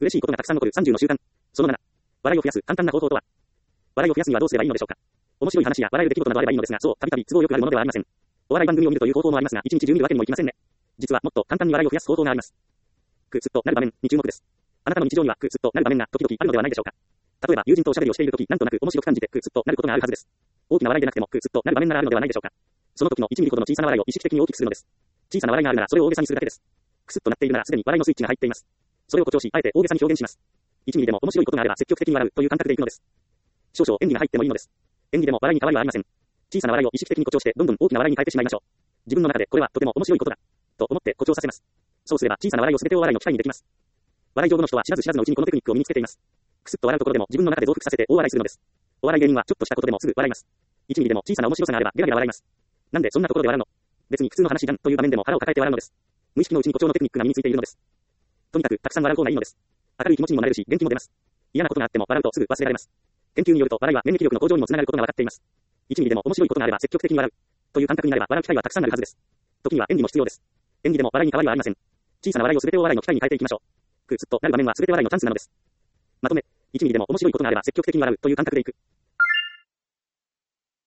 嬉しいことがたくさん起こる30の習慣。その7。笑いを増やす簡単な方法とは。笑いを増やすにはどうすればいいのでしょうか。面白い話や笑える出来事などあればいいのですが、そう、たびたび都合よくあるものではありません。お笑い番組を見るという方法もありますが、1日中見るわけにもいきませんね。実はもっと簡単に笑いを増やす方法があります。クスッとなる場面に注目です。あなたの日常にはクスッとなる場面が時々あるのではないでしょうか。例えば友人とおしゃべりをしているとき、なんとなく面白く感じてクスッとなることがあるはずです。大きな笑いでなくてもクスッとなる場面ならあるのではないでしょうか。その時の1ミリほどの小さな笑いを意識的に大きくするのです。小さな笑いがあるならそれを大げさにするだけです。クスッとなっているならすでに笑いのスイッチが入っています。それを誇張し、あえて大げさに表現します。1ミリでも面白いことがあれば積極的に笑うという感覚でいくのです。少々演技が入ってもいいのです。演技でも笑いに変わりはありません。小さな笑いを意識的に誇張してどんどん大きな笑いに変えてしまいましょう。自分の中でこれはとても面白いことだと思って誇張させます。そうすれば小さな笑いを全てを笑いの機会にできます。笑い上手の人は知らず知らずのうちにこのテクニックを身につけています。クスッと笑うところでも自分の中で増幅させて大笑いするのです。お笑い芸人はちょっとしたことでもすぐ笑います。1ミリでも小さな面白さがあればゲラゲラ笑います。なんでそんなところで笑うの？別に普通の話じゃんという場面でも腹を抱えて笑うのです。無意識のうちに誇張のテクニックが身についているのです。とにかくたくさん笑う方がいいのです。明るい気持ちにもなれるし元気も出ます。嫌なことがあっても笑うとすぐ忘れられます。研究によると笑いは免疫力の向上にもつながることが分かっています。1ミリでも面白いことがあれば積極的に笑うという感覚になれば笑う機会はたくさんあるはずです。時には演技も必要です。演技でも笑いに変わりはありません。小さな笑いを全てを笑いの機会に変えていきましょう。クスッとなる場面は全て笑いのチャンスなのです。まとめ、1ミリでも面白いことがあれば積極的に笑うという感覚でいく。